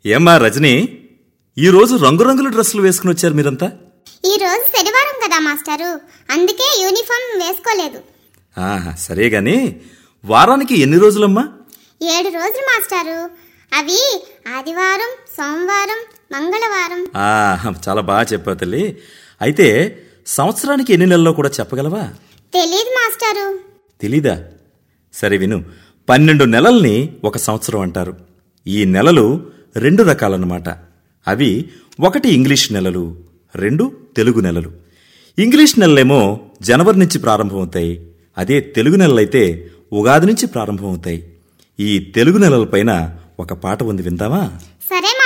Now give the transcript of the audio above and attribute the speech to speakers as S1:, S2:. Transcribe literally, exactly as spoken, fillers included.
S1: ఏమ్మా రజని, ఈరోజు రంగురంగుల డ్రెస్సులు వేసుకుని వచ్చారు మీరంతా?
S2: ఈ రోజు శనివారం కదా మాస్టారు, అందుకే యూనిఫామ్ వేసుకోలేదు.
S1: సరే గాని వారానికి ఎన్ని రోజులమ్మా?
S2: ఏడు రోజులు మాస్టారు. అవి ఆదివారం, సోమవారం, మంగళవారం.
S1: చాలా బాగా చెప్పావు తల్లి. అయితే సంవత్సరానికి ఎన్ని నెలల్లో కూడా చెప్పగలవా?
S2: తెలీదు మాస్టారు.
S1: తెలీదా? సరే విను. పన్నెండు నెలల్ని ఒక సంవత్సరం అంటారు. ఈ నెలలు రెండు రకాలన్నమాట. అవి ఒకటి ఇంగ్లీష్ నెలలు, రెండు తెలుగు నెలలు. ఇంగ్లీష్ నెలలేమో జనవరి నుంచి ప్రారంభమవుతాయి. అదే తెలుగు నెలలైతే ఉగాది నుంచి ప్రారంభమవుతాయి. ఈ తెలుగు నెలలపైన ఒక పాట ఉంది, విందామా?
S2: సరే